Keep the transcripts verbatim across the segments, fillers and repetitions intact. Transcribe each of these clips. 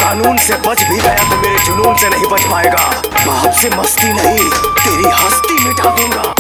कानून से बच भी गया तो मेरे जुनून से नहीं बच पाएगा। बाप से मस्ती नहीं, तेरी हस्ती मिटा दूंगा।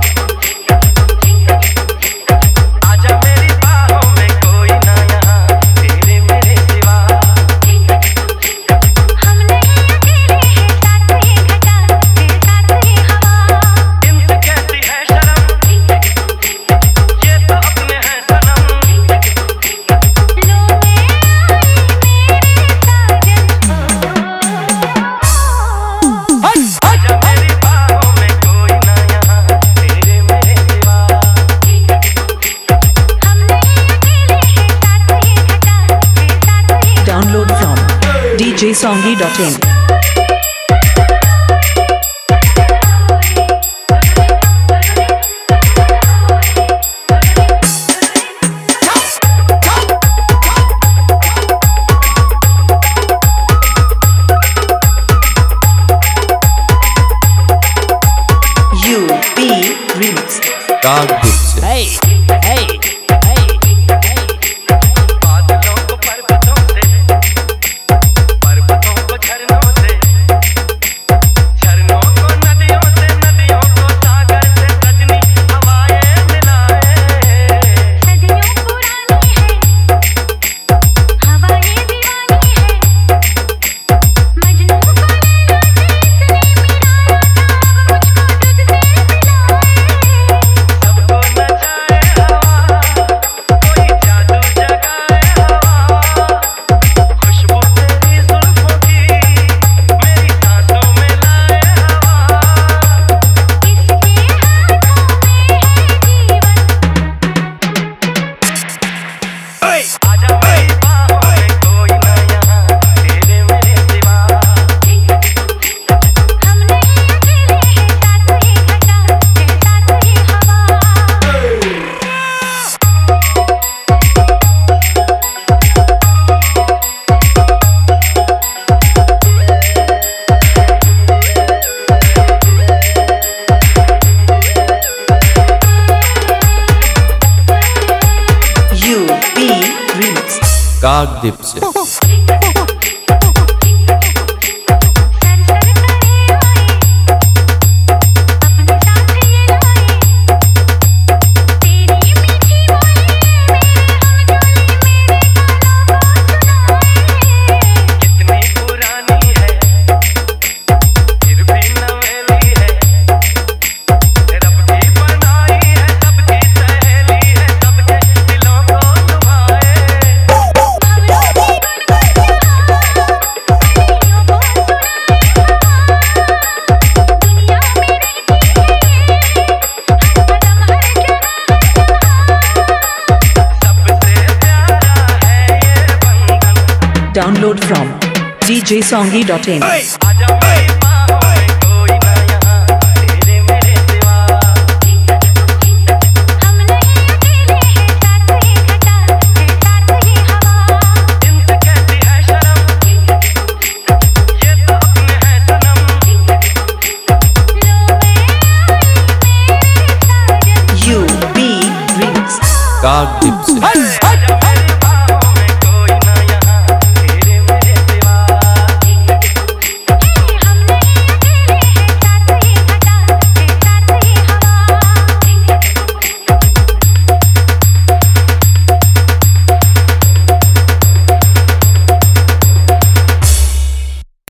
Download from d j songy dot in. U P Remix. Kaag Dipse. Hey, hey. Kaag Dipse. Download from d j songy dot in.